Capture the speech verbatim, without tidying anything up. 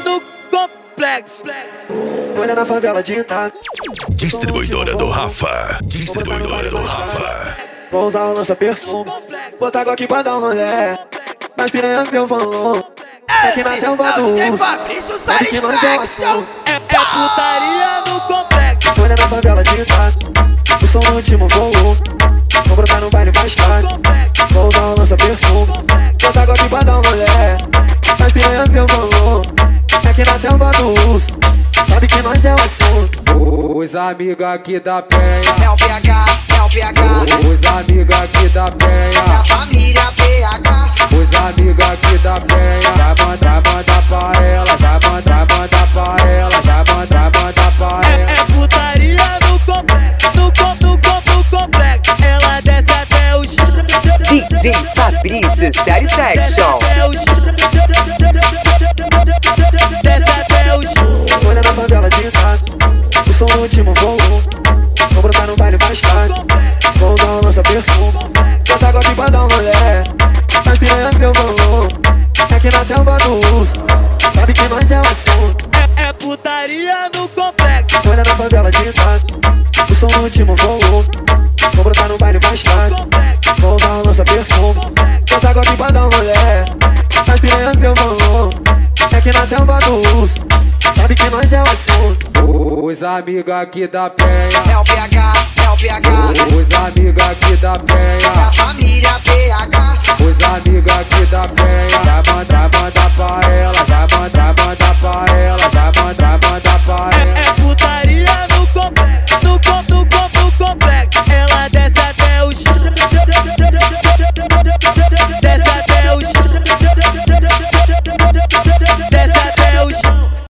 no complexo. Olha na favela de Itaca. Distribuidora do Rafa. Distribuidora do Rafa. Vou usar o lança perfume, botar água aqui pra dar um rolé. Mas piranha meu valor. É que nasceu o D J Fabrício Satisfaction. É, é putaria no complexo. Olha na favela de Itaca. O som no último volume. Vou brotar no baile mais tarde. Vou usar o lança perfume, botar água aqui pra dar um rolé. Mas piranha meu valor. É que nasceu o Baduz. Sabe que nós é o assunto. Os amigos aqui da Penha, É o P H, é o P H. os amigos aqui da É a Penha, família P H. os amigos aqui da Penha. Vai mandar, mandar pra ela, vai mandar, mandar pra ela, vai mandar, mandar pra É, ela. é putaria no complexo. No com, no com, no complexo. Ela desce até o chão. D J Fabrício Satisfaction. Até o chão. Desce até o chão. Olha na favela de Itaca. O som no último volume. Vou brotar no baile mais tarde. Vou usar o lança perfume, botar água aqui pra dar um rolé. Mas piranha meu valor. É que nasceu o Baduz. Sabe que nós é o assunto. É, é putaria no complexo. Olha na favela de Itaca. O som no último volume. Vou brotar no baile mais tarde. Vou usar o lança perfume, botar água aqui pra dar um rolé. Mas piranha meu valor. É que nasceu o Baduz. Sabe que nós é o assunto. Os amigos aqui da Penha, É o P H, é o P H. os amigos aqui da É a Penha, família P H. os amigos aqui da Penha. Vai mandar, mandar pra ela, vai mandar, mandar